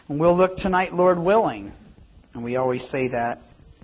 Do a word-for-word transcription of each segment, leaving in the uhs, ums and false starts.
And we'll look tonight, Lord willing, and we always say that,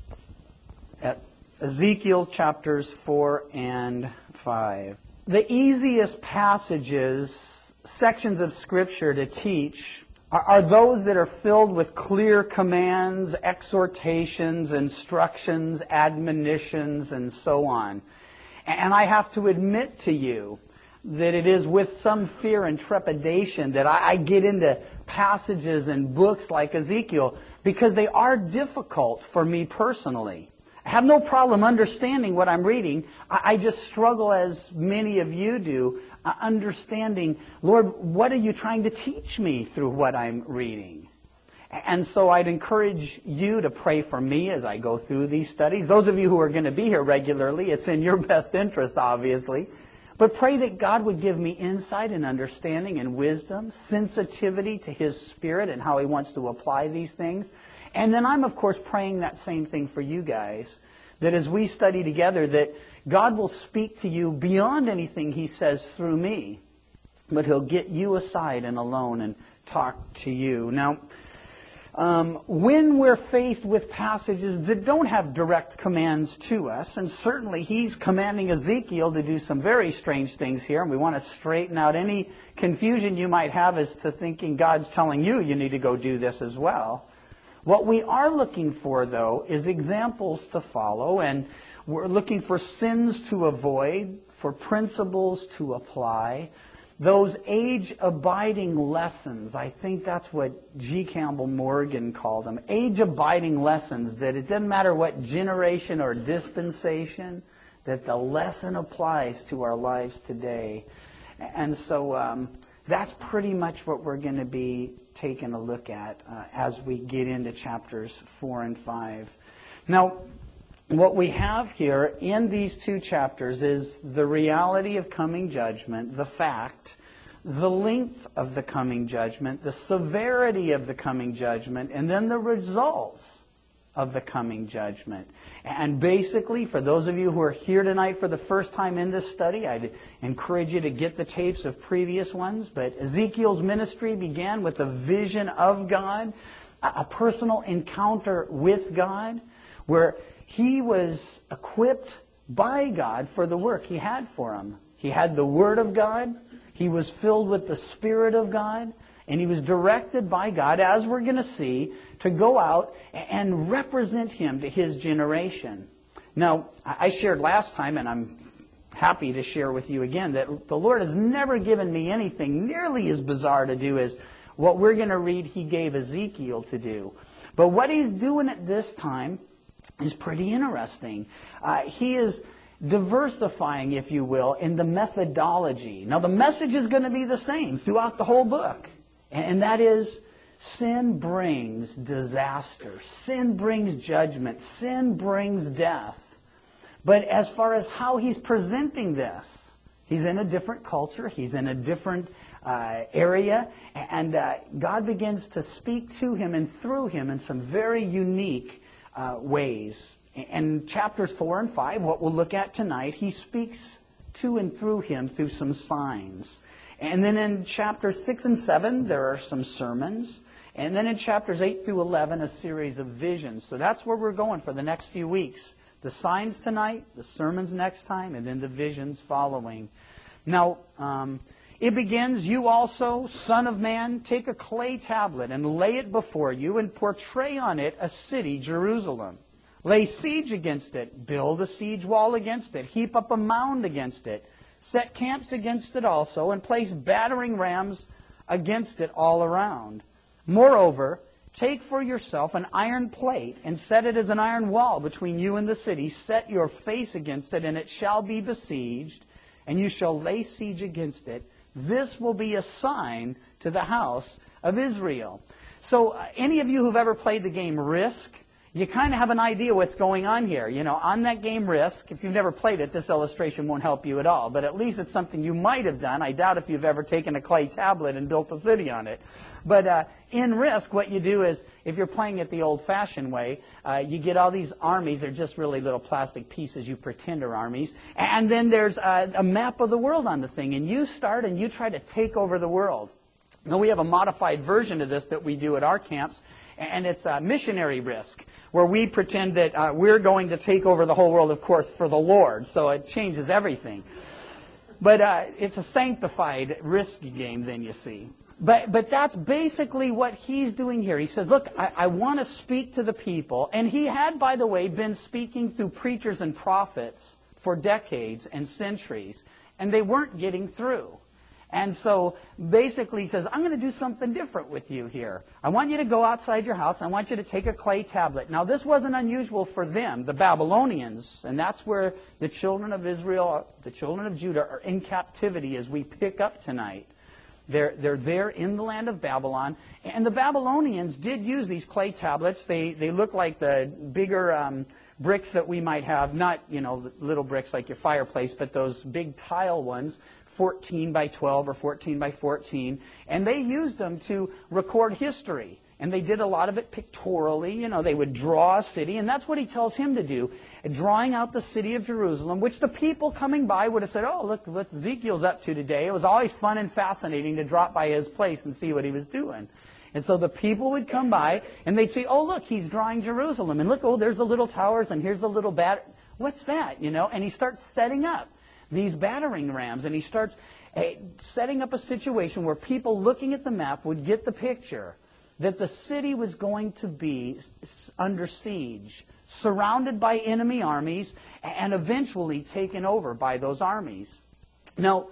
at Ezekiel chapters four and five. The easiest passages, sections of Scripture to teach are, are those that are filled with clear commands, exhortations, instructions, admonitions, and so on. And I have to admit to you that it is with some fear and trepidation that I, I get into passages and books like Ezekiel, because they are difficult for me personally. I have no problem understanding what I'm reading. I, I just struggle, as many of you do, uh, understanding, Lord, what are you trying to teach me through what I'm reading? And so I'd encourage you to pray for me as I go through these studies. Those of you who are going to be here regularly, it's in your best interest, obviously. But pray that God would give me insight and understanding and wisdom, sensitivity to His Spirit and how He wants to apply these things. And then I'm, of course, praying that same thing for you guys, that as we study together, that God will speak to you beyond anything He says through me, but He'll get you aside and alone and talk to you. Now, Um, when we're faced with passages that don't have direct commands to us, and certainly he's commanding Ezekiel to do some very strange things here, and we want to straighten out any confusion you might have as to thinking God's telling you you need to go do this as well. What we are looking for, though, is examples to follow, and we're looking for sins to avoid, for principles to apply, those age-abiding lessons. I think that's what G. Campbell Morgan called them. Age-abiding lessons, that it doesn't matter what generation or dispensation, that the lesson applies to our lives today. And so um, that's pretty much what we're going to be taking a look at uh, as we get into chapters four and five. Now, what we have here in these two chapters is the reality of coming judgment, the fact, the length of the coming judgment, the severity of the coming judgment, and then the results of the coming judgment. And basically, for those of you who are here tonight for the first time in this study, I'd encourage you to get the tapes of previous ones. But Ezekiel's ministry began with a vision of God, a personal encounter with God, where he was equipped by God for the work He had for him. He had the Word of God. He was filled with the Spirit of God. And he was directed by God, as we're going to see, to go out and represent Him to his generation. Now, I shared last time, and I'm happy to share with you again, that the Lord has never given me anything nearly as bizarre to do as what we're going to read He gave Ezekiel to do. But what He's doing at this time is pretty interesting. Uh, he is diversifying, if you will, in the methodology. Now, the message is going to be the same throughout the whole book. And that is, sin brings disaster. Sin brings judgment. Sin brings death. But as far as how He's presenting this, He's in a different culture. He's in a different uh, area. And uh, God begins to speak to him and through him in some very unique Uh, ways. In chapters four and five, what we'll look at tonight, He speaks to and through him through some signs. And then in chapters six and seven, there are some sermons. And then in chapters eight through eleven, a series of visions. So that's where we're going for the next few weeks. The signs tonight, the sermons next time, and then the visions following. Now, um, it begins, "You also, son of man, take a clay tablet and lay it before you and portray on it a city, Jerusalem. Lay siege against it, build a siege wall against it, heap up a mound against it, set camps against it also, and place battering rams against it all around. Moreover, take for yourself an iron plate and set it as an iron wall between you and the city. Set your face against it, and it shall be besieged, and you shall lay siege against it. This will be a sign to the house of Israel." So uh, any of you who've ever played the game Risk, you kind of have an idea what's going on here. You know, on that game Risk, if you've never played it, this illustration won't help you at all. But at least it's something you might have done. I doubt if you've ever taken a clay tablet and built a city on it. But uh, in Risk, what you do is, if you're playing it the old-fashioned way, uh, you get all these armies. They're just really little plastic pieces you pretend are armies. And then there's a, a map of the world on the thing. And you start and you try to take over the world. Now, we have a modified version of this that we do at our camps, and it's a missionary risk, where we pretend that uh, we're going to take over the whole world, of course, for the Lord, so it changes everything. But uh, it's a sanctified risk game, then, you see. But but that's basically what he's doing here. He says, look, I, I want to speak to the people. And he had, by the way, been speaking through preachers and prophets for decades and centuries, and they weren't getting through. And so basically he says, I'm going to do something different with you here. I want you to go outside your house. I want you to take a clay tablet. Now, this wasn't unusual for them, the Babylonians, and that's where the children of Israel, the children of Judah, are in captivity as we pick up tonight. They're, they're there in the land of Babylon. And the Babylonians did use these clay tablets. They, they look like the bigger um, bricks that we might have, not, you know, little bricks like your fireplace, but those big tile ones, fourteen by twelve or fourteen by fourteen. And they used them to record history. And they did a lot of it pictorially. You know, they would draw a city, and that's what he tells him to do, drawing out the city of Jerusalem, which the people coming by would have said, oh, look what Ezekiel's up to today. It was always fun and fascinating to drop by his place and see what he was doing. And so the people would come by, and they'd say, oh, look, he's drawing Jerusalem. And look, oh, there's the little towers, and here's the little bat. What's that? You know, and he starts setting up these battering rams, and he starts uh, setting up a situation where people looking at the map would get the picture that the city was going to be under siege, surrounded by enemy armies, and eventually taken over by those armies. Now,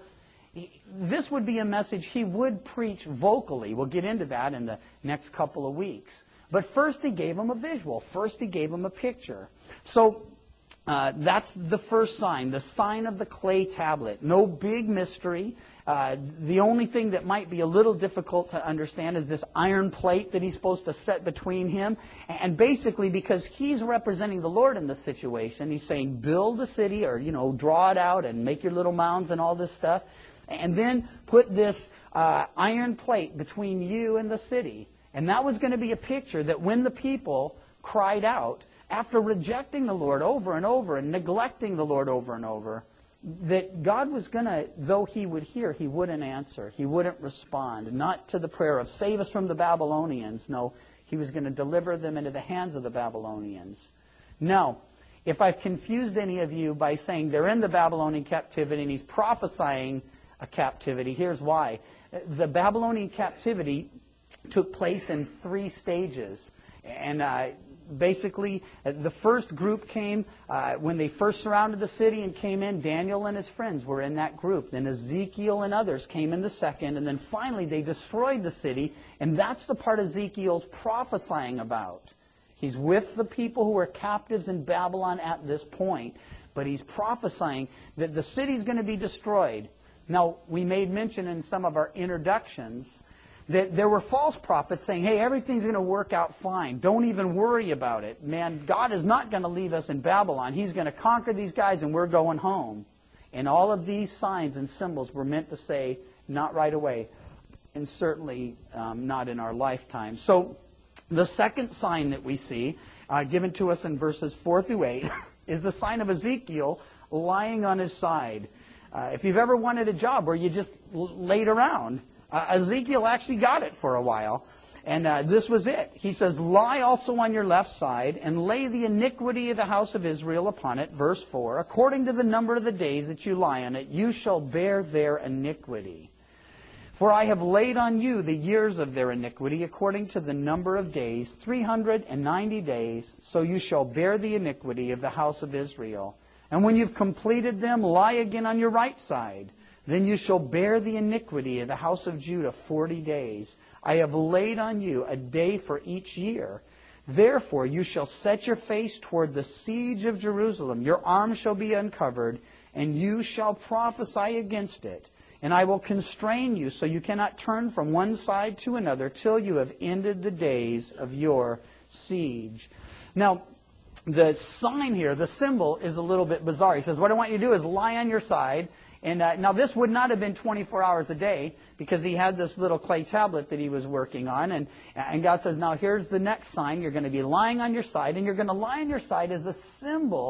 this would be a message he would preach vocally. We'll get into that in the next couple of weeks. But first he gave them a visual. First he gave them a picture. So uh, that's the first sign, the sign of the clay tablet. No big mystery. Uh, the only thing that might be a little difficult to understand is this iron plate that he's supposed to set between him. And basically, because he's representing the Lord in this situation, he's saying, build the city, or, you know, draw it out and make your little mounds and all this stuff. And then put this uh, iron plate between you and the city. And that was going to be a picture that when the people cried out, after rejecting the Lord over and over and neglecting the Lord over and over, that God was going to, though he would hear, he wouldn't answer. He wouldn't respond. Not to the prayer of, save us from the Babylonians. No, he was going to deliver them into the hands of the Babylonians. Now, if I've confused any of you by saying they're in the Babylonian captivity and he's prophesying a captivity, here's why. The Babylonian captivity took place in three stages. And uh, basically, the first group came uh, when they first surrounded the city and came in. Daniel and his friends were in that group. Then Ezekiel and others came in the second. And then finally, they destroyed the city. And that's the part Ezekiel's prophesying about. He's with the people who were captives in Babylon at this point. But he's prophesying that the city's going to be destroyed. Now, we made mention in some of our introductions that there were false prophets saying, hey, everything's going to work out fine. Don't even worry about it. Man, God is not going to leave us in Babylon. He's going to conquer these guys and we're going home. And all of these signs and symbols were meant to say, not right away, and certainly um, not in our lifetime. So the second sign that we see, uh, given to us in verses four through eight, is the sign of Ezekiel lying on his side. Uh, if you've ever wanted a job where you just l- laid around, Uh, Ezekiel actually got it for a while, and uh, this was it. He says, lie also on your left side, and lay the iniquity of the house of Israel upon it, verse four, according to the number of the days that you lie on it, you shall bear their iniquity. For I have laid on you the years of their iniquity, according to the number of days, three hundred ninety days, so you shall bear the iniquity of the house of Israel. And when you've completed them, lie again on your right side. Then you shall bear the iniquity of the house of Judah forty days. I have laid on you a day for each year. Therefore you shall set your face toward the siege of Jerusalem. Your arm shall be uncovered, and you shall prophesy against it. And I will constrain you so you cannot turn from one side to another till you have ended the days of your siege. Now, the sign here, the symbol, is a little bit bizarre. He says, what I want you to do is lie on your side. And uh, now this would not have been twenty-four hours a day because he had this little clay tablet that he was working on. And, and God says, now here's the next sign. You're going to be lying on your side. And you're going to lie on your side as a symbol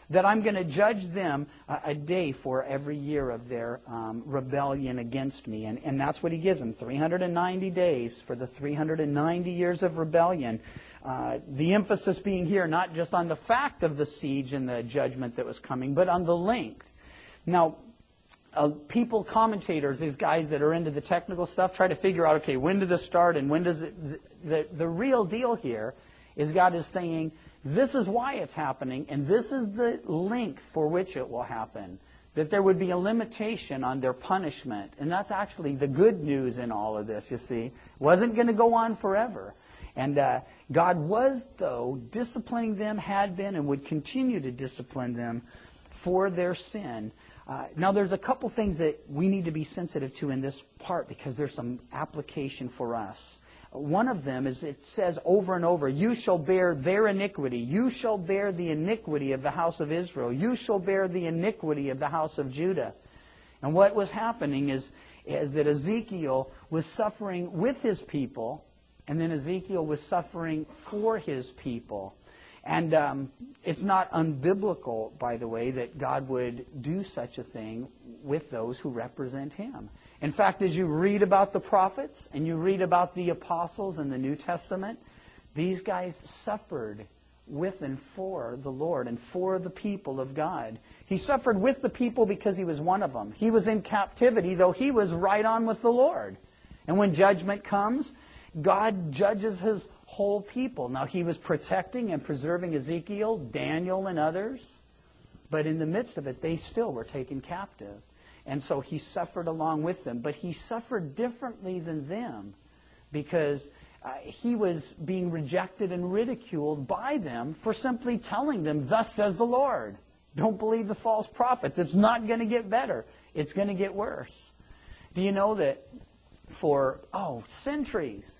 that I'm going to judge them a, a day for every year of their um, rebellion against me. And, and that's what he gives them, three hundred ninety days for the three hundred ninety years of rebellion. Uh, the emphasis being here not just on the fact of the siege and the judgment that was coming, but on the length. Now, uh, people, commentators, these guys that are into the technical stuff, try to figure out, okay, when did this start and when does it... The, the, the real deal here is God is saying, this is why it's happening, and this is the length for which it will happen. That there would be a limitation on their punishment. And that's actually the good news in all of this, you see. It wasn't going to go on forever. And uh, God was, though, disciplining them, had been, and would continue to discipline them for their sin. Uh, now, there's a couple things that we need to be sensitive to in this part because there's some application for us. One of them is it says over and over, you shall bear their iniquity. You shall bear the iniquity of the house of Israel. You shall bear the iniquity of the house of Judah. And what was happening is, is that Ezekiel was suffering with his people, and then Ezekiel was suffering for his people. And um, it's not unbiblical, by the way, that God would do such a thing with those who represent him. In fact, as you read about the prophets and you read about the apostles in the New Testament, these guys suffered with and for the Lord and for the people of God. He suffered with the people because he was one of them. He was in captivity, though he was right on with the Lord. And when judgment comes, God judges his whole people. Now, he was protecting and preserving Ezekiel, Daniel, and others. But in the midst of it, they still were taken captive. And so he suffered along with them. But he suffered differently than them because uh, he was being rejected and ridiculed by them for simply telling them, thus says the Lord. Don't believe the false prophets. It's not going to get better. It's going to get worse. Do you know that for, oh, centuries,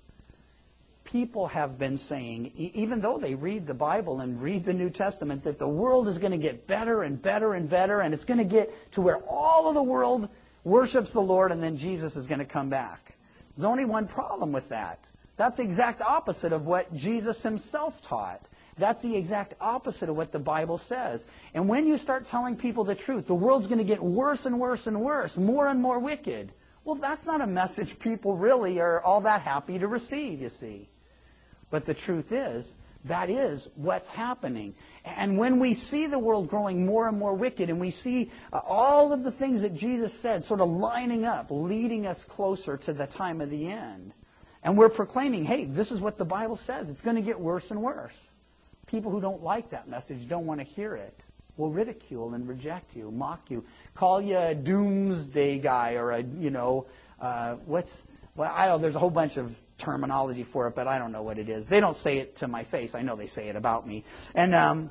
people have been saying, even though they read the Bible and read the New Testament, that the world is going to get better and better and better, and it's going to get to where all of the world worships the Lord, and then Jesus is going to come back. There's only one problem with that. That's the exact opposite of what Jesus himself taught. That's the exact opposite of what the Bible says. And when you start telling people the truth, the world's going to get worse and worse and worse, more and more wicked. Well, that's not a message people really are all that happy to receive, you see. But the truth is, that is what's happening. And when we see the world growing more and more wicked, and we see uh, all of the things that Jesus said sort of lining up, leading us closer to the time of the end, and we're proclaiming, hey, this is what the Bible says. It's going to get worse and worse. People who don't like that message, don't want to hear it, will ridicule and reject you, mock you, call you a doomsday guy or a, you know, uh, what's, well, I don't know, there's a whole bunch of terminology for it, but I don't know what it is. They don't say it to my face. I know they say it about me. And um,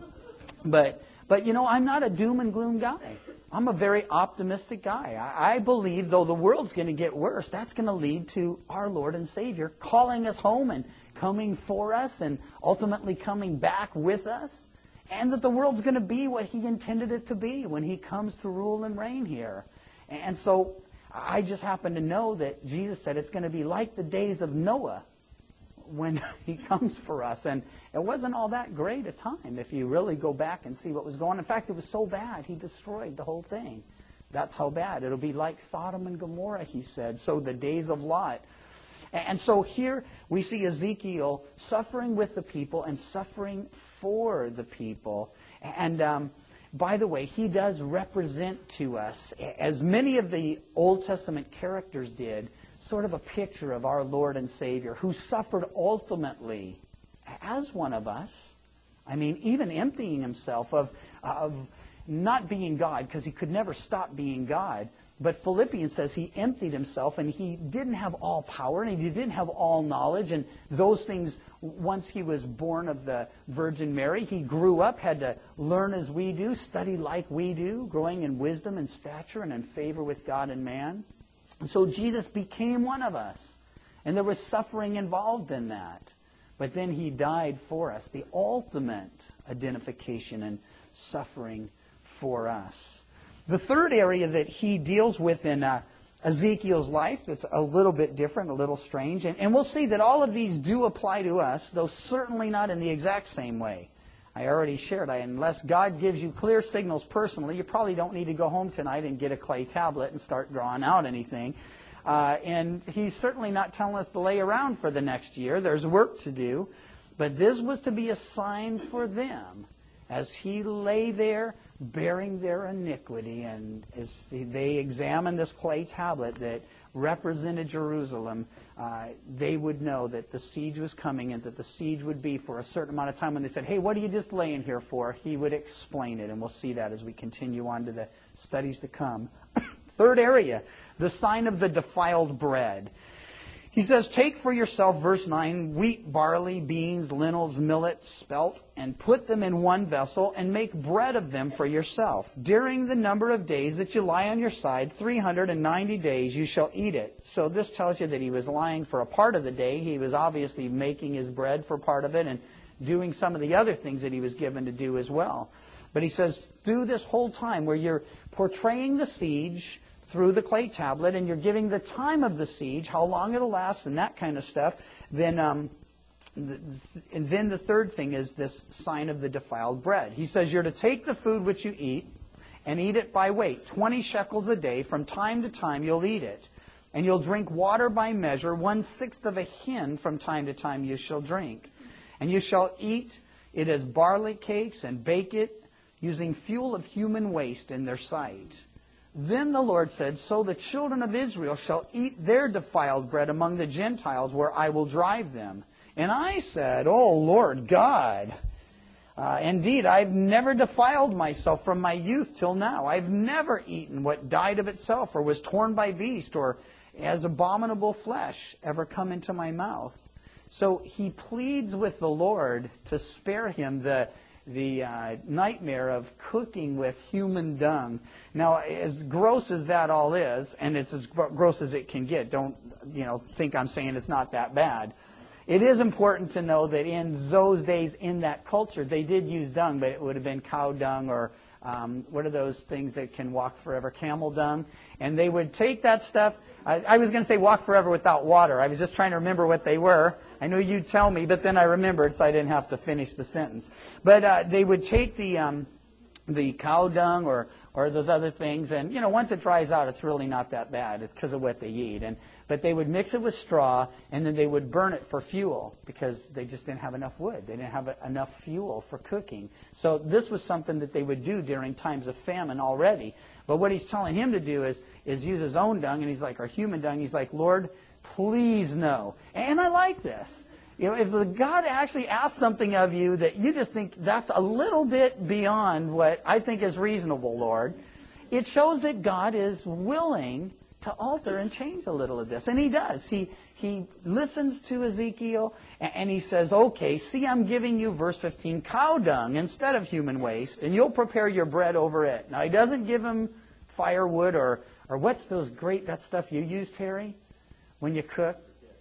but but you know, I'm not a doom and gloom guy. I'm a very optimistic guy. I, I believe, though the world's going to get worse, that's going to lead to our Lord and Savior calling us home and coming for us and ultimately coming back with us, and that the world's going to be what he intended it to be when he comes to rule and reign here. And so I just happen to know that Jesus said it's going to be like the days of Noah when he comes for us. And it wasn't all that great a time if you really go back and see what was going on. In fact, it was so bad, he destroyed the whole thing. That's how bad. It'll be like Sodom and Gomorrah, he said. So the days of Lot. And so here we see Ezekiel suffering with the people and suffering for the people. And um, by the way, he does represent to us, as many of the Old Testament characters did, sort of a picture of our Lord and Savior, who suffered ultimately as one of us. I mean, even emptying himself of, of not being God, because he could never stop being God. But Philippians says he emptied himself, and he didn't have all power, and he didn't have all knowledge, and those things, once he was born of the Virgin Mary, he grew up, had to learn as we do, study like we do, growing in wisdom and stature and in favor with God and man. And so Jesus became one of us, and there was suffering involved in that. But then he died for us, the ultimate identification and suffering for us. The third area that he deals with in uh, Ezekiel's life that's a little bit different, a little strange, and, and we'll see that all of these do apply to us, though certainly not in the exact same way. I already shared, I, unless God gives you clear signals personally, you probably don't need to go home tonight and get a clay tablet and start drawing out anything. Uh, and he's certainly not telling us to lay around for the next year. There's work to do. But this was to be a sign for them as he lay there bearing their iniquity. And as they examined this clay tablet that represented Jerusalem, uh, they would know that the siege was coming and that the siege would be for a certain amount of time. When they said, hey, what are you just laying here for? He would explain it. And we'll see that as we continue on to the studies to come. Third area, the sign of the defiled bread. He says, take for yourself, verse nine, wheat, barley, beans, lentils, millet, spelt, and put them in one vessel, and make bread of them for yourself. During the number of days that you lie on your side, three hundred ninety days, you shall eat it. So this tells you that he was lying for a part of the day. He was obviously making his bread for part of it and doing some of the other things that he was given to do as well. But he says, through this whole time where you're portraying the siege through the clay tablet, and you're giving the time of the siege, how long it'll last, and that kind of stuff, then um, th- and then the third thing is this sign of the defiled bread. He says you're to take the food which you eat and eat it by weight, twenty shekels a day. From time to time you'll eat it. And you'll drink water by measure, one-sixth of a hin from time to time you shall drink. And you shall eat it as barley cakes and bake it, using fuel of human waste in their sight. Then the Lord said, so the children of Israel shall eat their defiled bread among the Gentiles, where I will drive them. And I said, oh, Lord God, uh, indeed, I've never defiled myself from my youth till now. I've never eaten what died of itself, or was torn by beast, or as abominable flesh ever come into my mouth. So he pleads with the Lord to spare him the the uh, nightmare of cooking with human dung. Now, as gross as that all is, and it's as gr- gross as it can get, don't you know think I'm saying it's not that bad. It is important to know that in those days, in that culture, they did use dung, but it would have been cow dung or um, what are those things that can walk forever? Camel dung. And they would take that stuff. I, I was going to say walk forever without water. I was just trying to remember what they were. I knew you'd tell me, but then I remembered, so I didn't have to finish the sentence. But uh, they would take the um, the cow dung or or those other things, and you know, once it dries out, it's really not that bad. It's because of what they eat. And but they would mix it with straw, and then they would burn it for fuel because they just didn't have enough wood. They didn't have enough fuel for cooking. So this was something that they would do during times of famine already. But what he's telling him to do is is use his own dung, and he's like, or human dung. He's like, Lord, please no. And I like this. You know, if the God actually asks something of you that you just think that's a little bit beyond what I think is reasonable, Lord, it shows that God is willing to alter and change a little of this. And he does. He he listens to Ezekiel and, and he says, okay, see, I'm giving you, verse fifteen, cow dung instead of human waste, and you'll prepare your bread over it. Now, he doesn't give him firewood or, or what's those great, that stuff you used, Terry? When you cook?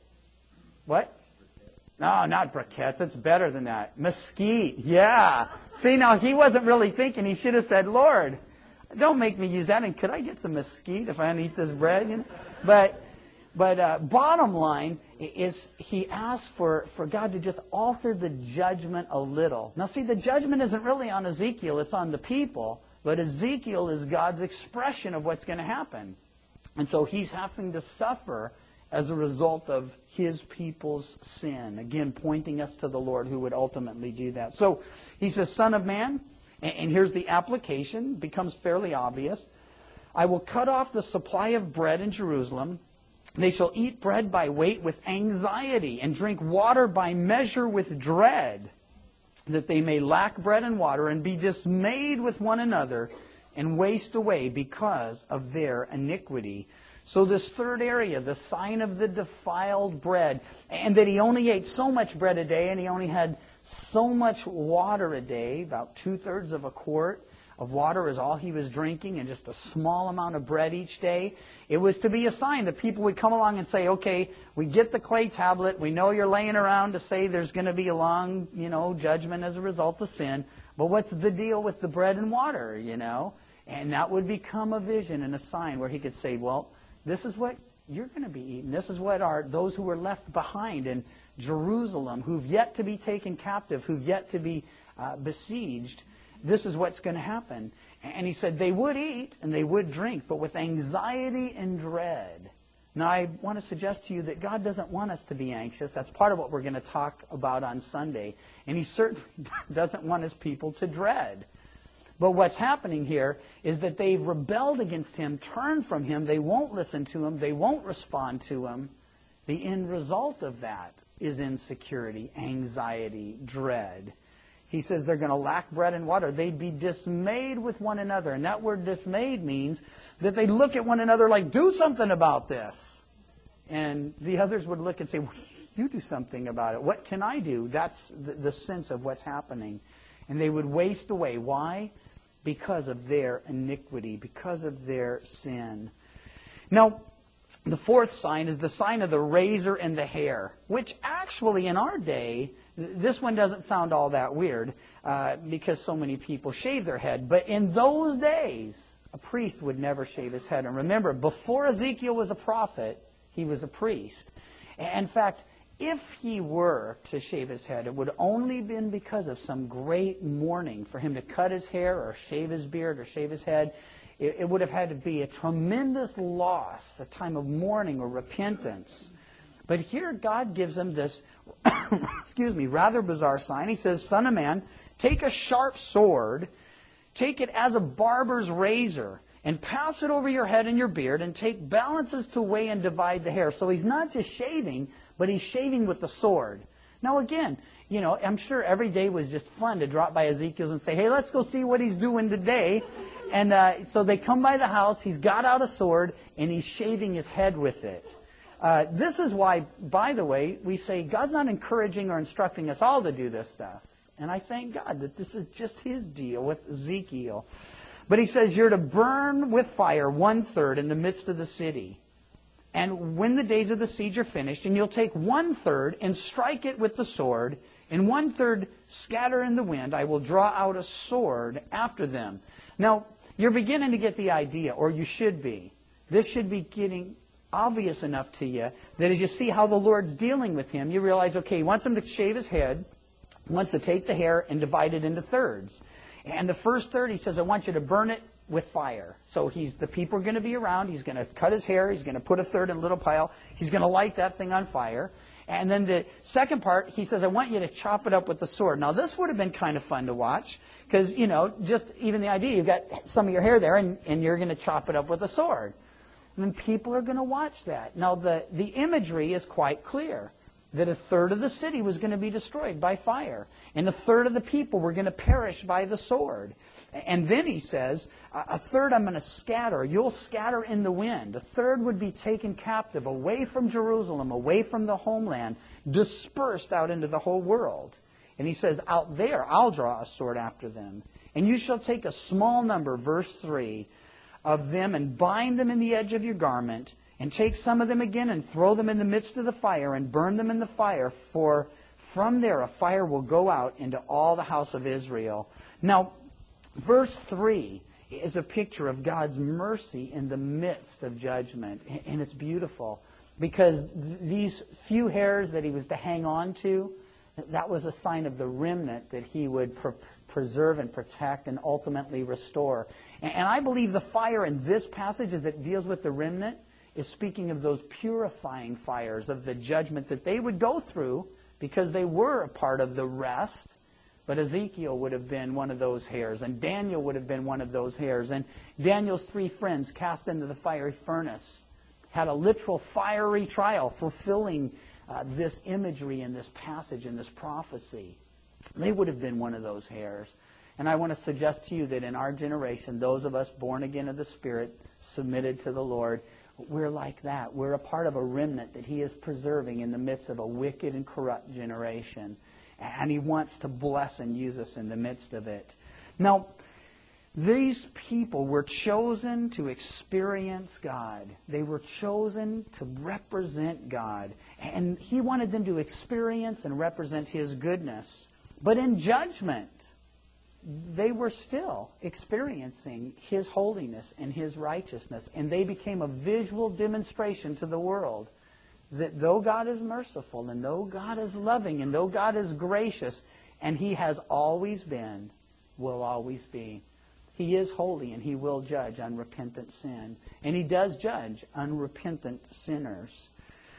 What? No, not briquettes. It's better than that. Mesquite. Yeah. See, now he wasn't really thinking. He should have said, Lord, don't make me use that. And could I get some mesquite if I don't eat this bread? You know? But but uh, bottom line is he asked for, for God to just alter the judgment a little. Now, see, the judgment isn't really on Ezekiel. It's on the people. But Ezekiel is God's expression of what's going to happen. And so he's having to suffer as a result of his people's sin. Again, pointing us to the Lord who would ultimately do that. So he says, Son of man, and here's the application, becomes fairly obvious. I will cut off the supply of bread in Jerusalem. They shall eat bread by weight with anxiety and drink water by measure with dread, that they may lack bread and water and be dismayed with one another and waste away because of their iniquity. So this third area, the sign of the defiled bread, and that he only ate so much bread a day and he only had so much water a day, about two-thirds of a quart of water is all he was drinking, and just a small amount of bread each day. It was to be a sign that people would come along and say, okay, we get the clay tablet, we know you're laying around to say there's going to be a long, you know, judgment as a result of sin, but what's the deal with the bread and water, you know? And that would become a vision and a sign where he could say, well, this is what you're going to be eating. This is what are those who were left behind in Jerusalem, who've yet to be taken captive, who've yet to be uh, besieged, this is what's going to happen. And he said they would eat and they would drink, but with anxiety and dread. Now, I want to suggest to you that God doesn't want us to be anxious. That's part of what we're going to talk about on Sunday. And He certainly doesn't want His people to dread. But what's happening here is that they've rebelled against Him, turned from Him. They won't listen to Him. They won't respond to Him. The end result of that is insecurity, anxiety, dread. He says they're going to lack bread and water. They'd be dismayed with one another. And that word dismayed means that they look at one another like, do something about this. And the others would look and say, well, you do something about it. What can I do? That's the, the sense of what's happening. And they would waste away. Why? Because of their iniquity, because of their sin. Now, the fourth sign is the sign of the razor and the hair, which actually in our day, this one doesn't sound all that weird uh, because so many people shave their head. But in those days, a priest would never shave his head. And remember, before Ezekiel was a prophet, he was a priest. In fact, if he were to shave his head, it would only have been because of some great mourning. For him to cut his hair or shave his beard or shave his head, it, it would have had to be a tremendous loss, a time of mourning or repentance. But here God gives him this, excuse me, rather bizarre sign. He says, Son of man, take a sharp sword, take it as a barber's razor, and pass it over your head and your beard, and take balances to weigh and divide the hair. So he's not just shaving, but he's shaving with the sword. Now again, you know, I'm sure every day was just fun to drop by Ezekiel's and say, hey, let's go see what he's doing today. And uh, so they come by the house, he's got out a sword, and he's shaving his head with it. Uh, this is why, by the way, we say God's not encouraging or instructing us all to do this stuff. And I thank God that this is just His deal with Ezekiel. But He says you're to burn with fire one-third in the midst of the city. And when the days of the siege are finished, and you'll take one-third and strike it with the sword, and one-third scatter in the wind, I will draw out a sword after them. Now, you're beginning to get the idea, or you should be. This should be getting obvious enough to you that as you see how the Lord's dealing with him, you realize, okay, He wants him to shave his head, He wants to take the hair and divide it into thirds. And the first third, He says, I want you to burn it with fire. So he's the people are going to be around. He's going to cut his hair. He's going to put a third in a little pile. He's going to light that thing on fire. And then the second part, He says, I want you to chop it up with the sword. Now, this would have been kind of fun to watch because, you know, just even the idea, you've got some of your hair there and, and you're going to chop it up with a sword. And people are going to watch that. Now, the, the imagery is quite clear, that a third of the city was going to be destroyed by fire, and a third of the people were going to perish by the sword. And then He says, a third I'm going to scatter. You'll scatter in the wind. A third would be taken captive away from Jerusalem, away from the homeland, dispersed out into the whole world. And He says, out there I'll draw a sword after them. And you shall take a small number, verse three, of them and bind them in the edge of your garment, and take some of them again and throw them in the midst of the fire and burn them in the fire, for from there a fire will go out into all the house of Israel. Now, verse three is a picture of God's mercy in the midst of judgment, and it's beautiful because th- these few hairs that He was to hang on to, that was a sign of the remnant that He would pre- preserve and protect and ultimately restore. And, and I believe the fire in this passage, as it deals with the remnant, is speaking of those purifying fires of the judgment that they would go through because they were a part of the rest. But Ezekiel would have been one of those hairs, and Daniel would have been one of those hairs. And Daniel's three friends cast into the fiery furnace had a literal fiery trial, fulfilling uh, this imagery in this passage, in this prophecy. They would have been one of those hairs. And I want to suggest to you that in our generation, those of us born again of the Spirit, submitted to the Lord, we're like that. We're a part of a remnant that He is preserving in the midst of a wicked and corrupt generation. And He wants to bless and use us in the midst of it. Now, these people were chosen to experience God. They were chosen to represent God. And He wanted them to experience and represent His goodness. But in judgment, they were still experiencing His holiness and His righteousness. And they became a visual demonstration to the world that though God is merciful and though God is loving and though God is gracious, And He has always been, will always be. He is holy, and He will judge unrepentant sin. And He does judge unrepentant sinners.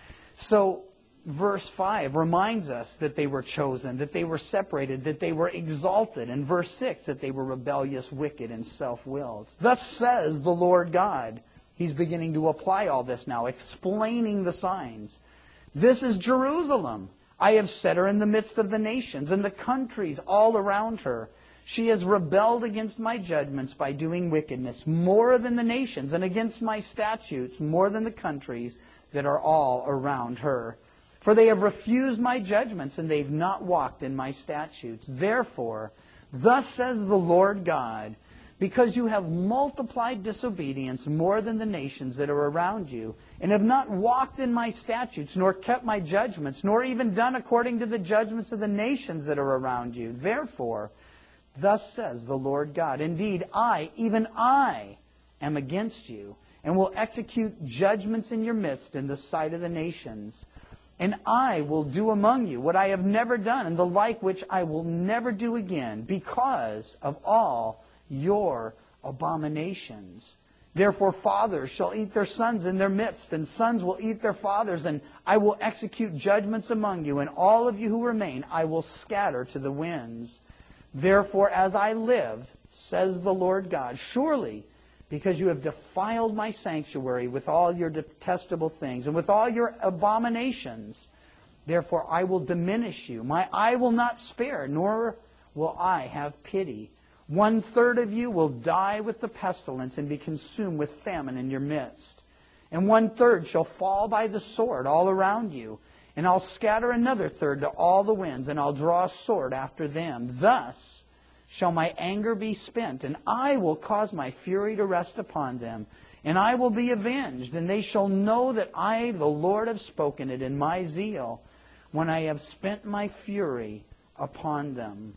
So, verse five reminds us that they were chosen, that they were separated, that they were exalted. And verse six, that they were rebellious, wicked, and self-willed. Thus says the Lord God. He's beginning to apply all this now, explaining the signs. This is Jerusalem. I have set her in the midst of the nations, and the countries all around her. She has rebelled against my judgments by doing wickedness more than the nations, and against my statutes more than the countries that are all around her. For they have refused my judgments, and they've not walked in my statutes. Therefore, thus says the Lord God, because you have multiplied disobedience more than the nations that are around you, and have not walked in my statutes, nor kept my judgments, nor even done according to the judgments of the nations that are around you. Therefore, thus says the Lord God, indeed, I, even I, am against you, and will execute judgments in your midst in the sight of the nations. And I will do among you what I have never done, and the like which I will never do again, because of all your abominations. Therefore fathers shall eat their sons in their midst, and sons will eat their fathers, and I will execute judgments among you, and all of you who remain I will scatter to the winds. Therefore, as I live, says the Lord God, surely, because you have defiled my sanctuary with all your detestable things, and with all your abominations, therefore I will diminish you. My eye will not spare, nor will I have pity. One third of you will die with the pestilence and be consumed with famine in your midst. And one third shall fall by the sword all around you. And I'll scatter another third to all the winds, and I'll draw a sword after them. Thus shall my anger be spent, and I will cause my fury to rest upon them. And I will be avenged, and they shall know that I, the Lord, have spoken it in my zeal, when I have spent my fury upon them.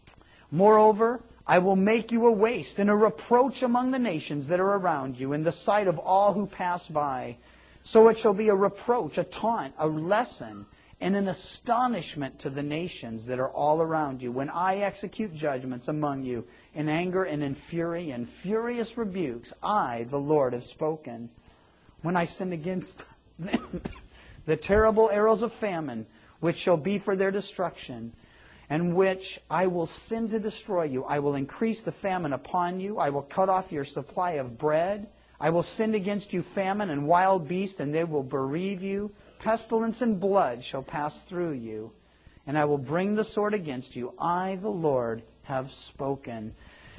Moreover, I will make you a waste and a reproach among the nations that are around you, in the sight of all who pass by. So it shall be a reproach, a taunt, a lesson, and an astonishment to the nations that are all around you, when I execute judgments among you in anger and in fury and furious rebukes. I, the Lord, have spoken. When I sin against them, the terrible arrows of famine, which shall be for their destruction, and which I will send to destroy you. I will increase the famine upon you. I will cut off your supply of bread. I will send against you famine and wild beasts, and they will bereave you. Pestilence and blood shall pass through you, and I will bring the sword against you. I, the Lord, have spoken.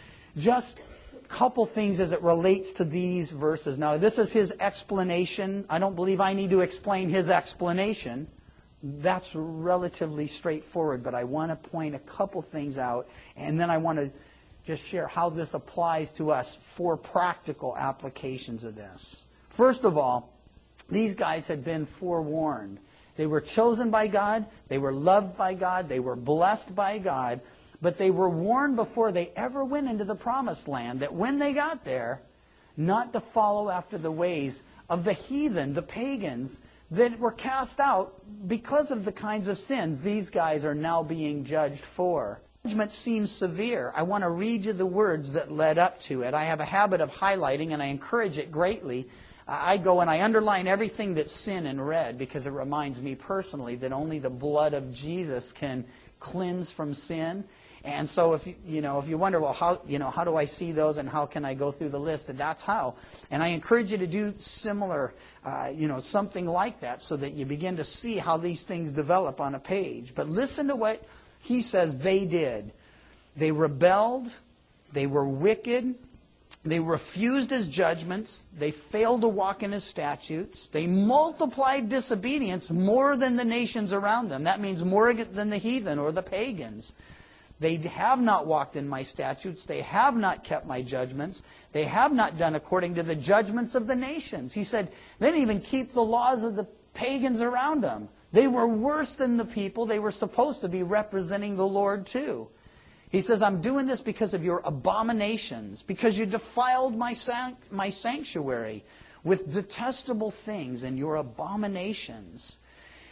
Just a couple things as it relates to these verses. Now, this is his explanation. I don't believe I need to explain his explanation. That's relatively straightforward, but I want to point a couple things out, and then I want to just share how this applies to us for practical applications of this. First of all, these guys had been forewarned. They were chosen by God, they were loved by God, they were blessed by God, but they were warned before they ever went into the promised land that when they got there, not to follow after the ways of the heathen, the pagans, that were cast out because of the kinds of sins these guys are now being judged for. Judgment seems severe. I want to read you the words that led up to it. I have a habit of highlighting, and I encourage it greatly. I go and I underline everything that's sin in red, because it reminds me personally that only the blood of Jesus can cleanse from sin. And so if you, you know, if you wonder, well, how, you know, how do I see those and how can I go through the list? And that's how. And I encourage you to do similar, uh, you know, something like that, so that you begin to see how these things develop on a page. But listen to what he says they did. They rebelled. They were wicked. They refused his judgments. They failed to walk in his statutes. They multiplied disobedience more than the nations around them. That means more than the heathen or the pagans. They have not walked in my statutes. They have not kept my judgments. They have not done according to the judgments of the nations. He said they didn't even keep the laws of the pagans around them. They were worse than the people they were supposed to be representing the Lord too. He says, I'm doing this because of your abominations, because you defiled my san- my sanctuary with detestable things and your abominations.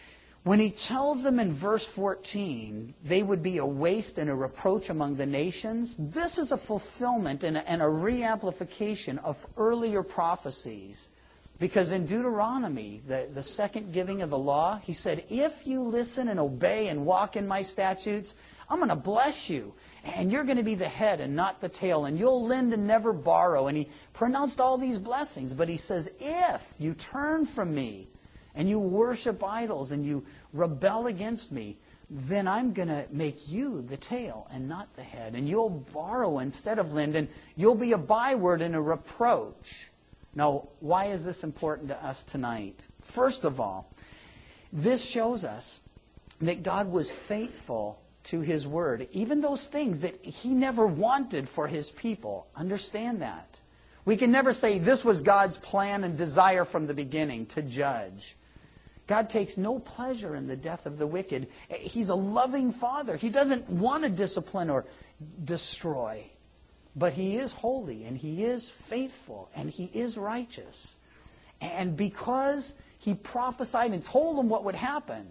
When he tells them in verse fourteen, they would be a waste and a reproach among the nations, this is a fulfillment and a, and a re-amplification of earlier prophecies. Because in Deuteronomy, the, the second giving of the law, he said, if you listen and obey and walk in my statutes, I'm going to bless you. And you're going to be the head and not the tail. And you'll lend and never borrow. And he pronounced all these blessings. But he says, if you turn from me, and you worship idols and you rebel against me, then I'm going to make you the tail and not the head. And you'll borrow instead of lend, and you'll be a byword and a reproach. Now, why is this important to us tonight? First of all, this shows us that God was faithful to His Word. Even those things that He never wanted for His people. Understand that. We can never say this was God's plan and desire from the beginning to judge. God takes no pleasure in the death of the wicked. He's a loving Father. He doesn't want to discipline or destroy. But He is holy, and He is faithful, and He is righteous. And because He prophesied and told them what would happen,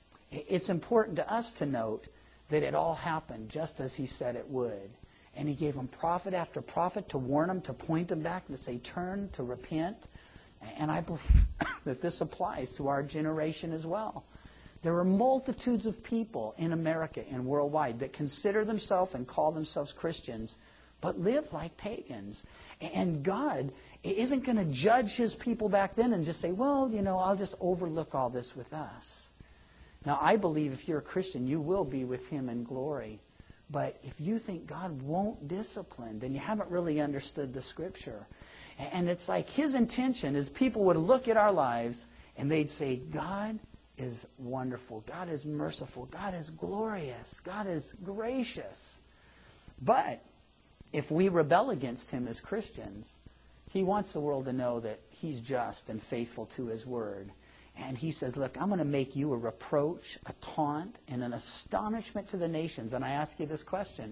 it's important to us to note that it all happened just as He said it would. And He gave them prophet after prophet to warn them, to point them back, to say, turn, to repent. And I believe that this applies to our generation as well. There are multitudes of people in America and worldwide that consider themselves and call themselves Christians, but live like pagans. And God isn't going to judge His people back then and just say, well, you know, I'll just overlook all this with us. Now, I believe if you're a Christian, you will be with Him in glory. But if you think God won't discipline, then you haven't really understood the Scripture. And it's like His intention is people would look at our lives and they'd say, God is wonderful. God is merciful. God is glorious. God is gracious. But if we rebel against Him as Christians, He wants the world to know that He's just and faithful to His Word. And He says, look, I'm going to make you a reproach, a taunt, and an astonishment to the nations. And I ask you this question.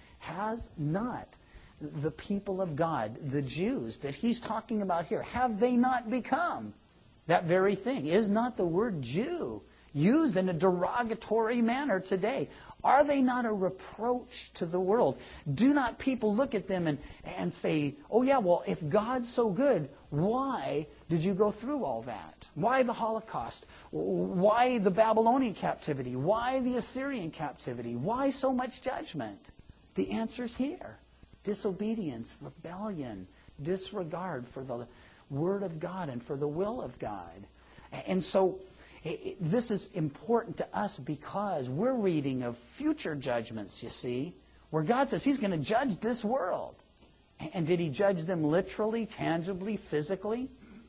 Has not the people of God, the Jews that He's talking about here, have they not become that very thing? Is not the word Jew used in a derogatory manner today? Are they not a reproach to the world? Do not people look at them and, and say, oh yeah, well, if God's so good, why did you go through all that? Why the Holocaust? Why the Babylonian captivity? Why the Assyrian captivity? Why so much judgment? The answer's here. Disobedience, rebellion, disregard for the Word of God and for the will of God. And so it, this is important to us because we're reading of future judgments, you see, where God says He's going to judge this world. And did He judge them literally, tangibly, physically?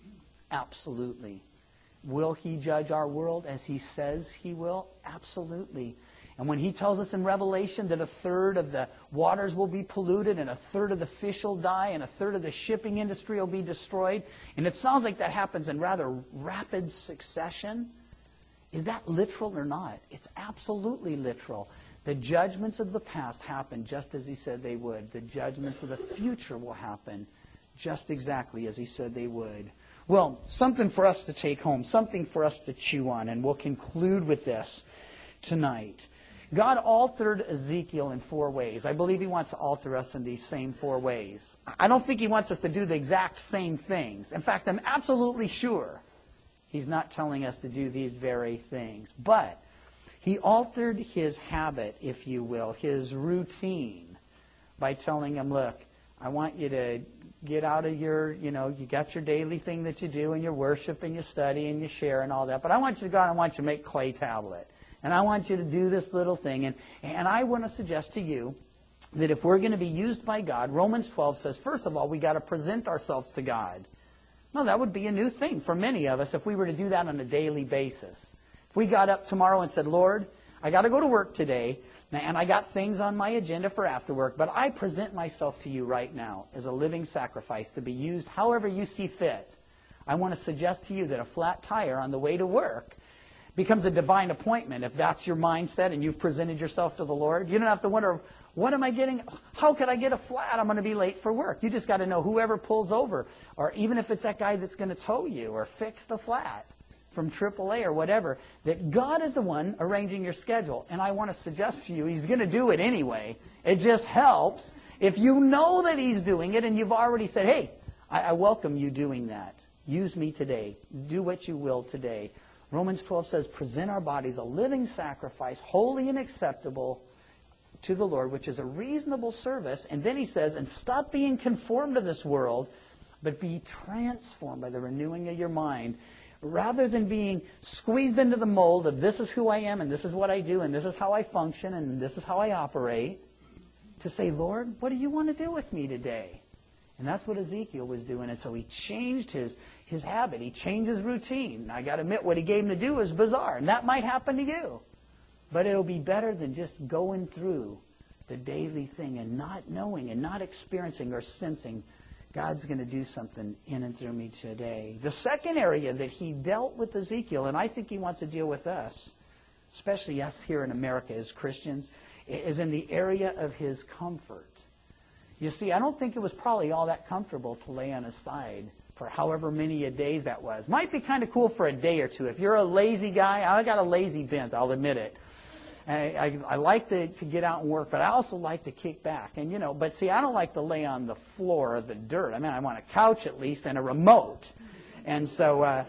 Absolutely. Will He judge our world as He says He will? Absolutely. And when He tells us in Revelation that a third of the waters will be polluted and a third of the fish will die and a third of the shipping industry will be destroyed, and it sounds like that happens in rather rapid succession, is that literal or not? It's absolutely literal. The judgments of the past happened just as He said they would. The judgments of the future will happen just exactly as He said they would. Well, something for us to take home, something for us to chew on, and we'll conclude with this tonight. God altered Ezekiel in four ways. I believe He wants to alter us in these same four ways. I don't think He wants us to do the exact same things. In fact, I'm absolutely sure He's not telling us to do these very things. But He altered His habit, if you will, His routine, by telling him, look, I want you to get out of your, you know, you got your daily thing that you do and your worship and you study and you share and all that. But I want you to go out and I want you to make clay tablet. And I want you to do this little thing. And, and I want to suggest to you that if we're going to be used by God, Romans twelve says, first of all, we got to present ourselves to God. Now, that would be a new thing for many of us if we were to do that on a daily basis. If we got up tomorrow and said, Lord, I got to go to work today, and I got things on my agenda for after work, but I present myself to you right now as a living sacrifice to be used however you see fit. I want to suggest to you that a flat tire on the way to work becomes a divine appointment if that's your mindset and you've presented yourself to the Lord. You don't have to wonder, what am I getting? How could I get a flat? I'm going to be late for work. You just got to know whoever pulls over, or even if it's that guy that's going to tow you or fix the flat. from triple A or whatever, that God is the one arranging your schedule. And I want to suggest to you, He's going to do it anyway. It just helps if you know that He's doing it and you've already said, hey, I, I welcome you doing that. Use me today. Do what you will today. Romans twelve says, present our bodies a living sacrifice, holy and acceptable to the Lord, which is a reasonable service. And then he says, and stop being conformed to this world, but be transformed by the renewing of your mind. Rather than being squeezed into the mold of this is who I am and this is what I do and this is how I function and this is how I operate, to say, Lord, what do you want to do with me today? And that's what Ezekiel was doing. And so he changed his, his habit. He changed his routine. I got to admit, what he gave him to do is bizarre. And that might happen to you. But it'll be better than just going through the daily thing and not knowing and not experiencing or sensing God's going to do something in and through me today. The second area that he dealt with Ezekiel, and I think he wants to deal with us, especially us here in America as Christians, is in the area of his comfort. You see, I don't think it was probably all that comfortable to lay on his side for however many a days that was. Might be kind of cool for a day or two. If you're a lazy guy, I got a lazy bent, I'll admit it. I, I, I like to, to get out and work, but I also like to kick back. And you know, but see, I don't like to lay on the floor or the dirt. I mean, I want a couch at least and a remote. And so, uh,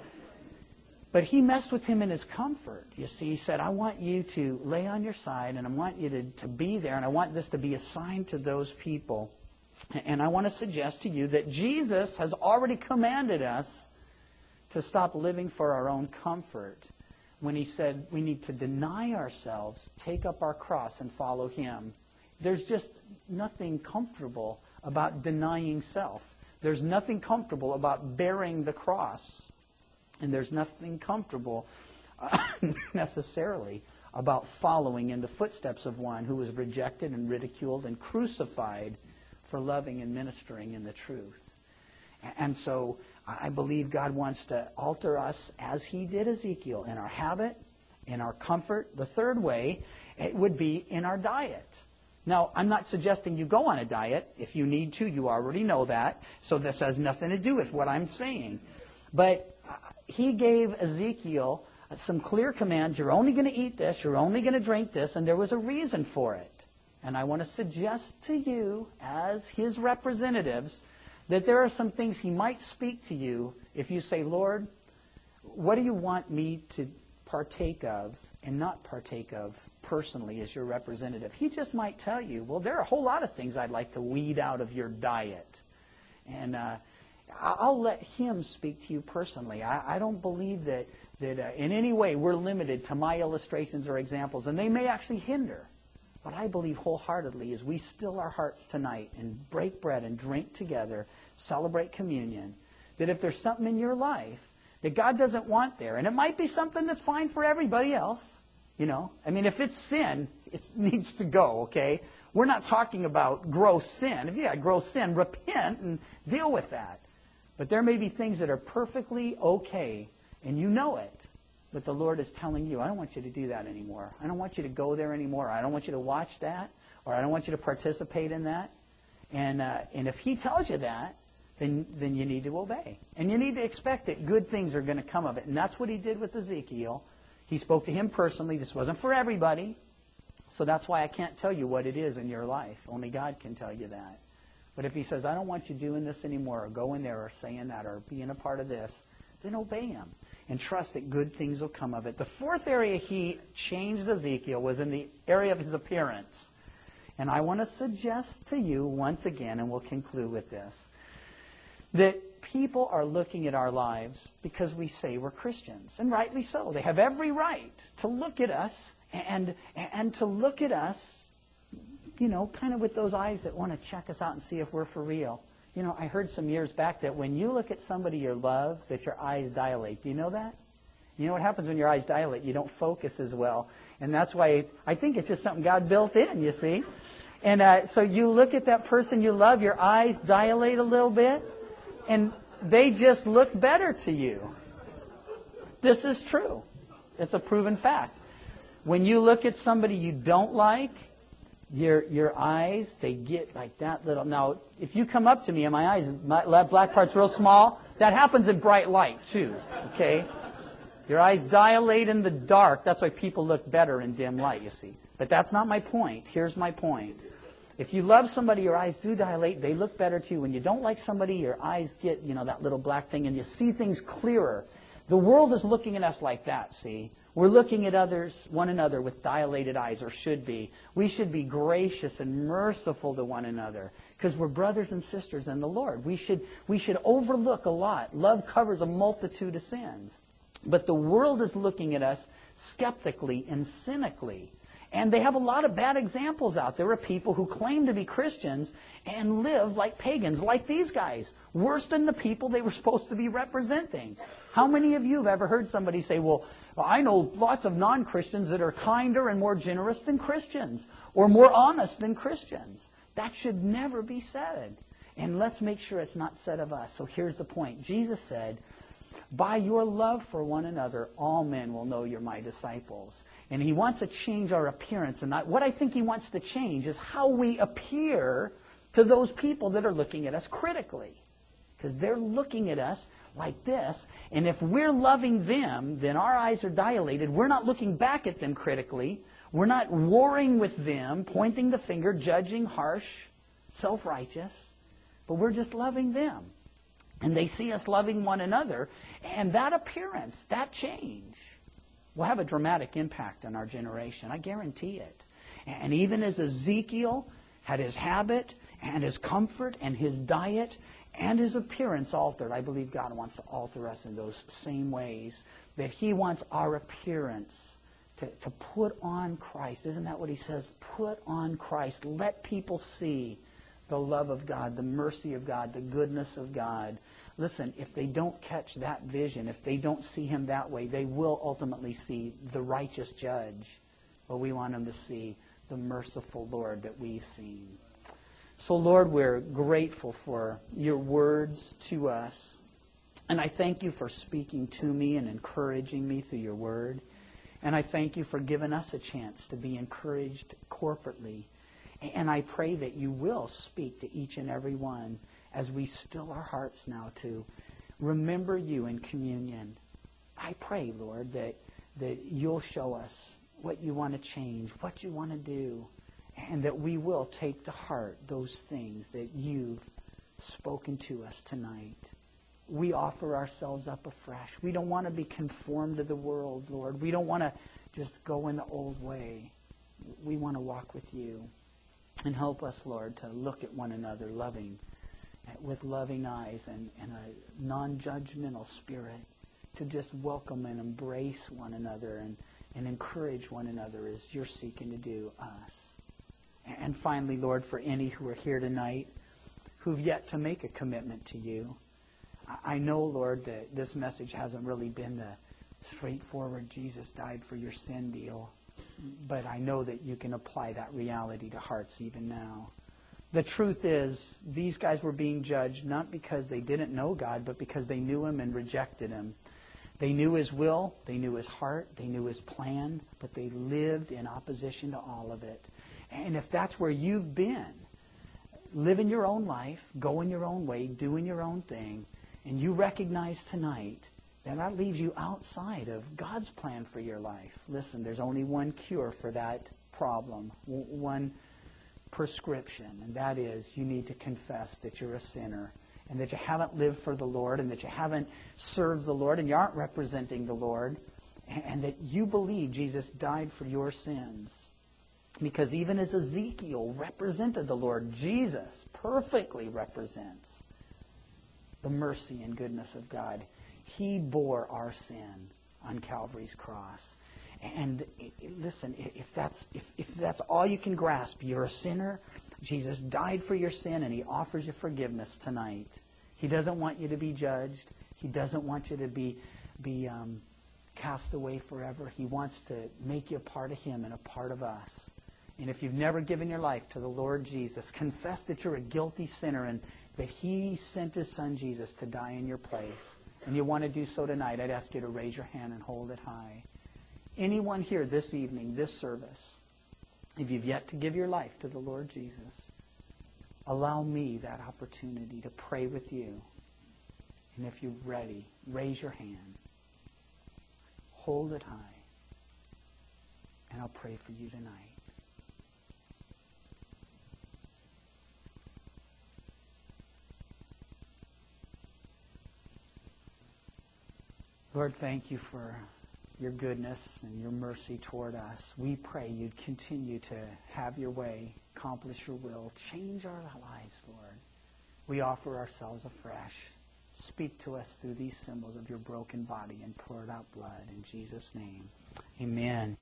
but he messed with him in his comfort. You see, he said, I want you to lay on your side, and I want you to, to be there, and I want this to be assigned to those people. And I want to suggest to you that Jesus has already commanded us to stop living for our own comfort, when he said we need to deny ourselves, take up our cross, and follow him. There's just nothing comfortable about denying self. There's nothing comfortable about bearing the cross. And there's nothing comfortable uh, necessarily about following in the footsteps of one who was rejected and ridiculed and crucified for loving and ministering in the truth. And so I believe God wants to alter us as he did Ezekiel, in our habit, in our comfort. The third way, it would be in our diet. Now, I'm not suggesting you go on a diet. If you need to, you already know that. So this has nothing to do with what I'm saying. But he gave Ezekiel some clear commands. You're only going to eat this. You're only going to drink this. And there was a reason for it. And I want to suggest to you, as his representatives, that there are some things he might speak to you if you say, Lord, what do you want me to partake of and not partake of personally as your representative? He just might tell you, well, there are a whole lot of things I'd like to weed out of your diet. And uh, I'll let him speak to you personally. I, I don't believe that, that uh, in any way we're limited to my illustrations or examples, and they may actually hinder. But I believe wholeheartedly, as we still our hearts tonight and break bread and drink together, celebrate communion, that if there's something in your life that God doesn't want there, and it might be something that's fine for everybody else, you know. I mean, if it's sin, it needs to go, okay? We're not talking about gross sin. If you got gross sin, repent and deal with that. But there may be things that are perfectly okay, and you know it. But the Lord is telling you, I don't want you to do that anymore. I don't want you to go there anymore. I don't want you to watch that, or I don't want you to participate in that. And uh, and if he tells you that, then then you need to obey. And you need to expect that good things are going to come of it. And that's what he did with Ezekiel. He spoke to him personally. This wasn't for everybody. So that's why I can't tell you what it is in your life. Only God can tell you that. But if he says, I don't want you doing this anymore, or going there, or saying that, or being a part of this, then obey him. And trust that good things will come of it. The fourth area he changed Ezekiel was in the area of his appearance. And I want to suggest to you once again, and we'll conclude with this, that people are looking at our lives because we say we're Christians. And rightly so. They have every right to look at us and, and to look at us, you know, kind of with those eyes that want to check us out and see if we're for real. You know, I heard some years back that when you look at somebody you love, that your eyes dilate. Do you know that? You know what happens when your eyes dilate? You don't focus as well. And that's why I think it's just something God built in, you see. And uh, so you look at that person you love, your eyes dilate a little bit, and they just look better to you. This is true. It's a proven fact. When you look at somebody you don't like, Your your eyes, they get like that little. Now, if you come up to me and my eyes, my black part's real small, that happens in bright light too, okay? Your eyes dilate in the dark. That's why people look better in dim light, you see. But that's not my point. Here's my point. If you love somebody, your eyes do dilate. They look better to you. When you don't like somebody, your eyes get, you know, that little black thing, and you see things clearer. The world is looking at us like that, see. We're looking at others, one another, with dilated eyes, or should be. We should be gracious and merciful to one another, because we're brothers and sisters in the Lord. We should, we should overlook a lot. Love covers a multitude of sins. But the world is looking at us skeptically and cynically. And they have a lot of bad examples out there of people who claim to be Christians and live like pagans, like these guys. Worse than the people they were supposed to be representing. How many of you have ever heard somebody say, well, I know lots of non-Christians that are kinder and more generous than Christians, or more honest than Christians? That should never be said. And let's make sure it's not said of us. So here's the point. Jesus said, by your love for one another, all men will know you're my disciples. And He wants to change our appearance. And what I think He wants to change is how we appear to those people that are looking at us critically. Because they're looking at us like this. And if we're loving them, then our eyes are dilated. We're not looking back at them critically. We're not warring with them, pointing the finger, judging, harsh, self-righteous. But we're just loving them. And they see us loving one another. And that appearance, that change, will have a dramatic impact on our generation. I guarantee it. And even as Ezekiel had his habit and his comfort and his diet and his appearance altered, I believe God wants to alter us in those same ways. That He wants our appearance to, to put on Christ. Isn't that what He says? Put on Christ. Let people see the love of God, the mercy of God, the goodness of God. Listen, if they don't catch that vision, if they don't see Him that way, they will ultimately see the righteous judge. But we want them to see the merciful Lord that we've seen. So, Lord, we're grateful for your words to us. And I thank you for speaking to me and encouraging me through your word. And I thank you for giving us a chance to be encouraged corporately. And I pray that you will speak to each and every one as we still our hearts now to remember you in communion. I pray, Lord, that, that you'll show us what you want to change, what you want to do, and that we will take to heart those things that you've spoken to us tonight. We offer ourselves up afresh. We don't want to be conformed to the world, Lord. We don't want to just go in the old way. We want to walk with you. And help us, Lord, to look at one another loving, with loving eyes and, and a non-judgmental spirit, to just welcome and embrace one another and, and encourage one another as you're seeking to do us. And finally, Lord, for any who are here tonight who've yet to make a commitment to you, I know, Lord, that this message hasn't really been the straightforward Jesus died for your sin deal. But I know that you can apply that reality to hearts even now. The truth is, these guys were being judged not because they didn't know God, but because they knew Him and rejected Him. They knew His will, they knew His heart, they knew His plan, but they lived in opposition to all of it. And if that's where you've been, living your own life, going your own way, doing your own thing, and you recognize tonight then that leaves you outside of God's plan for your life. Listen, there's only one cure for that problem, one prescription, and that is you need to confess that you're a sinner and that you haven't lived for the Lord and that you haven't served the Lord and you aren't representing the Lord, and that you believe Jesus died for your sins. Because even as Ezekiel represented the Lord, Jesus perfectly represents the mercy and goodness of God. He bore our sin on Calvary's cross. And listen, if that's if, if that's all you can grasp, you're a sinner. Jesus died for your sin, and He offers you forgiveness tonight. He doesn't want you to be judged. He doesn't want you to be be um, cast away forever. He wants to make you a part of Him and a part of us. And if you've never given your life to the Lord Jesus, confess that you're a guilty sinner and that He sent His Son Jesus to die in your place, and you want to do so tonight, I'd ask you to raise your hand and hold it high. Anyone here this evening, this service, if you've yet to give your life to the Lord Jesus, allow me that opportunity to pray with you. And if you're ready, raise your hand. hold it high. And I'll pray for you tonight. Lord, thank you for your goodness and your mercy toward us. We pray you'd continue to have your way, accomplish your will, change our lives, Lord. We offer ourselves afresh. Speak to us through these symbols of your broken body and poured out blood. In Jesus' name, amen.